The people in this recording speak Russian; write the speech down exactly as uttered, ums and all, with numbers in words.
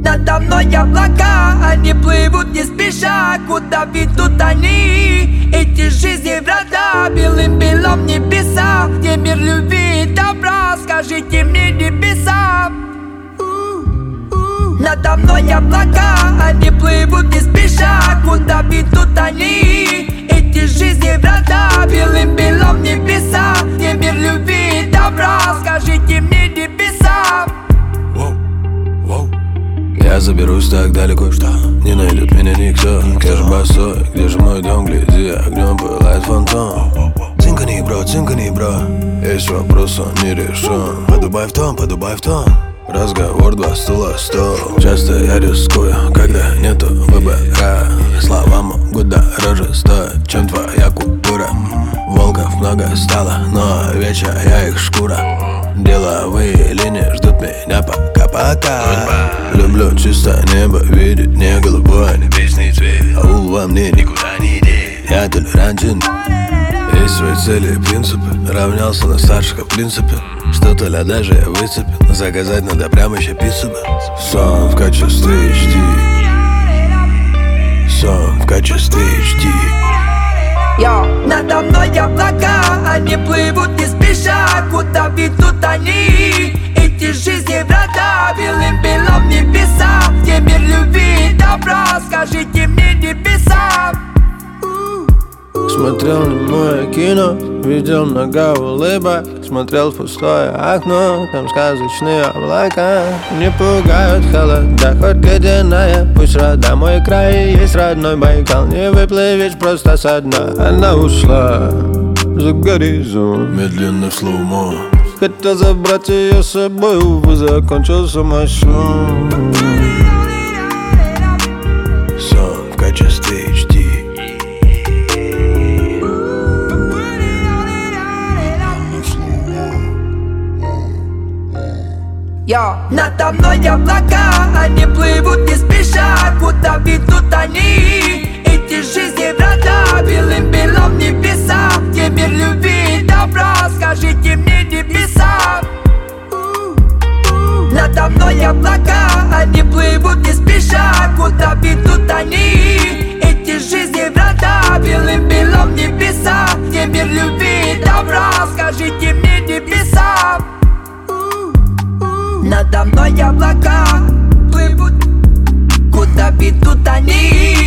Надо мной облака, они плывут не спеша. Куда ведут они? Эти жизни врата, белым-белом небеса, где мир любви и добра, скажите мне, небеса. Надо мной облака, они плывут не спеша. Куда ведут они? Эти жизни врата, белым-белом небеса, где мир любви и добра, скажите мне, небеса. Я заберусь так далеко, что не найдет меня никто. Где же босой, где же мой дом, гляди, огнем пылает фантом. Цинкани, бро, цинкани, бро, есть вопрос, он не решен. Подубай в том, подубай в том, разговор два стула, стол. Часто я рискую, когда нету выбора. Слова могут дороже стоить, чем твоя культура. Волков много стало, но вечер я их шкура. Деловые линии ждут меня пока-пока. Люблю чисто небо, видеть не голубой, небесный цвет. Аул во мне никуда не деть, я толерантен. Есть свои цели и принципы, равнялся на старших в принципе. Что-то ля даже я выцепил, заказать надо прямо еще пиццу бы. Сон в качестве эйч ди, сон в качестве эйч ди. Йо, надо мной облака, они плывут не спеша. Куда ведут они? Эти жизни врата, белым-белом небеса, где мир любви и добра, скажите мне, небеса. Смотрел немое кино, видел много улыбок. Смотрел в пустое окно, там сказочные облака. Не пугают холода, хоть ледяная. Пусть рода мой край, есть родной Байкал. Не выплывешь просто со дна. Она ушла за горизонт, медленно в слоумо. Хотел забрать ее с собой, увы, закончился мой сон. Сон в качестве эйч ди. Йо, надо мной облака, они плывут не спеша. Куда ведут они? Эти жизни врата, белым-белом небеса, где мир любви и добра, скажите мне, небеса. Надо мной облака, они плывут не спеша. Куда ведут они? Эти жизни врата, белым-белом небеса, где мир любви и добра, скажите мне, небеса. Надо мной облака плывут, куда ведут они?